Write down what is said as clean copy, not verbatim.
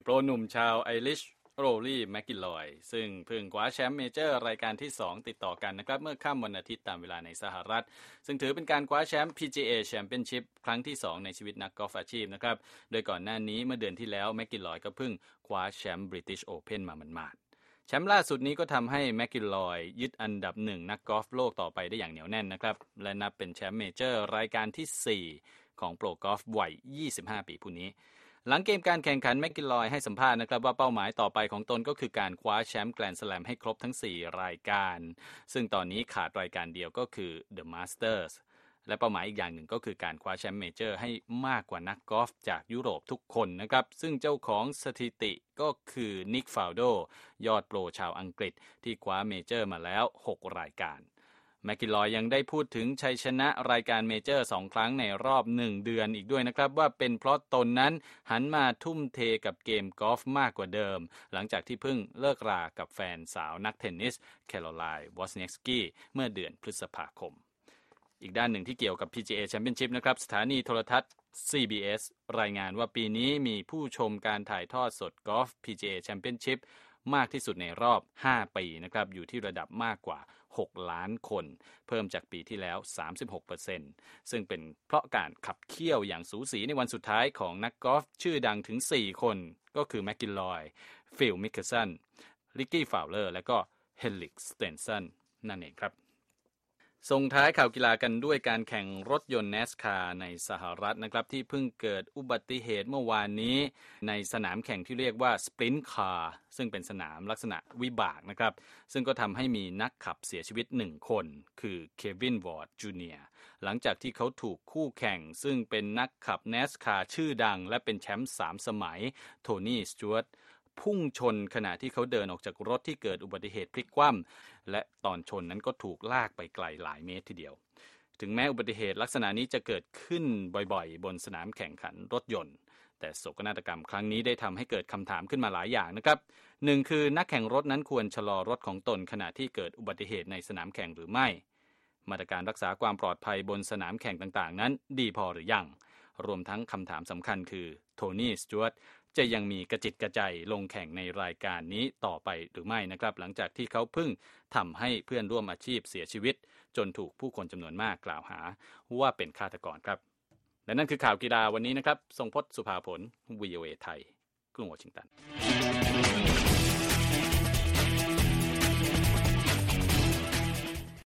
โปรหนุ่มชาวไอริชโรลี่แมคกิลลอยซึ่งเพิ่งคว้าแชมป์เมเจอร์รายการที่2ติดต่อกันนะครับเมื่อค่ำวันอาทิตย์ตามเวลาในสหรัฐซึ่งถือเป็นการคว้าแชมป์ PGA Championship ครั้งที่2ในชีวิตนักกอล์ฟอาชีพนะครับโดยก่อนหน้านี้เมื่อเดือนที่แล้วแมคกิลลอยก็เพิ่งคว้าแชมป์ British Open มาหมาดๆแชมป์ล่าสุดนี้ก็ทำให้แมคกิลลอยยึดอันดับ1นักกอล์ฟโลกต่อไปได้อย่างเหนียวแน่นนะครับและนับเป็นแชมป์เมเจอร์รายการที่4ของโปรกอล์ฟวัย25ปีผู้นี้หลังเกมการแข่งขันแมคกิลลอยให้สัมภาษณ์นะครับว่าเป้าหมายต่อไปของตนก็คือการคว้าแชมป์แกรนด์สแลมให้ครบทั้ง4รายการซึ่งตอนนี้ขาดรายการเดียวก็คือ The Masters และเป้าหมายอีกอย่างหนึ่งก็คือการคว้าแชมป์เมเจอร์ให้มากกว่านักกอล์ฟจากยุโรปทุกคนนะครับซึ่งเจ้าของสถิติก็คือนิกฟาวโดยอดโปรชาวอังกฤษที่คว้าเมเจอร์มาแล้ว6รายการแมคกิลลอยยังได้พูดถึงชัยชนะรายการเมเจอร์2ครั้งในรอบ1เดือนอีกด้วยนะครับว่าเป็นเพราะตนนั้นหันมาทุ่มเทกับเกมกอล์ฟมากกว่าเดิมหลังจากที่เพิ่งเลิกรากับแฟนสาวนักเทนนิสแคโรไลน์วอสเน็กสกี้เมื่อเดือนพฤษภาคมอีกด้านหนึ่งที่เกี่ยวกับ PGA Championship นะครับสถานีโทรทัศน์ CBS รายงานว่าปีนี้มีผู้ชมการถ่ายทอดสดกอล์ฟ PGA Championshipมากที่สุดในรอบ5ปีนะครับอยู่ที่ระดับมากกว่า6ล้านคนเพิ่มจากปีที่แล้ว 36% ซึ่งเป็นเพราะการขับเคี่ยวอย่างสูสีในวันสุดท้ายของนักกอล์ฟชื่อดังถึง4คนก็คือแมคกิลลอยฟิลมิคเคลสันริกกี้ฟาวเลอร์และก็เฮนริกสเตนสันนั่นเองครับส่งท้ายข่าวกีฬากันด้วยการแข่งรถยนต์ NASCAR ในสหรัฐนะครับที่เพิ่งเกิดอุบัติเหตุเมื่อวานนี้ในสนามแข่งที่เรียกว่า Sprint Car ซึ่งเป็นสนามลักษณะวิบากนะครับซึ่งก็ทำให้มีนักขับเสียชีวิต1คนคือเควินวอร์ดจูเนียร์หลังจากที่เขาถูกคู่แข่งซึ่งเป็นนักขับ NASCAR ชื่อดังและเป็นแชมป์3สมัยโทนี่สจ๊วตพุ่งชนขณะที่เขาเดินออกจากรถที่เกิดอุบัติเหตุพลิกคว่ำและตอนชนนั้นก็ถูกลากไปไกลหลายเมตรทีเดียวถึงแม้อุบัติเหตุลักษณะนี้จะเกิดขึ้นบ่อยๆบนสนามแข่งขันรถยนต์แต่โศกนาฏกรรมครั้งนี้ได้ทำให้เกิดคำถามขึ้นมาหลายอย่างนะครับหนึ่งคือนักแข่งรถนั้นควรชะลอรถของตนขณะที่เกิดอุบัติเหตุในสนามแข่งหรือไม่มาตรการรักษาความปลอดภัยบนสนามแข่งต่างๆนั้นดีพอหรือยังรวมทั้งคำถามสำคัญคือโทนี่สจ๊วตจะยังมีกระจิตกระใจลงแข่งในรายการนี้ต่อไปหรือไม่นะครับหลังจากที่เขาเพิ่งทำให้เพื่อนร่วมอาชีพเสียชีวิตจนถูกผู้คนจำนวนมากกล่าวหาว่าเป็นฆาตกรครับและนั่นคือข่าวกีฬาวันนี้นะครับทรงพจน์สุภาผล VOA ไทยกรุงวอชิงตัน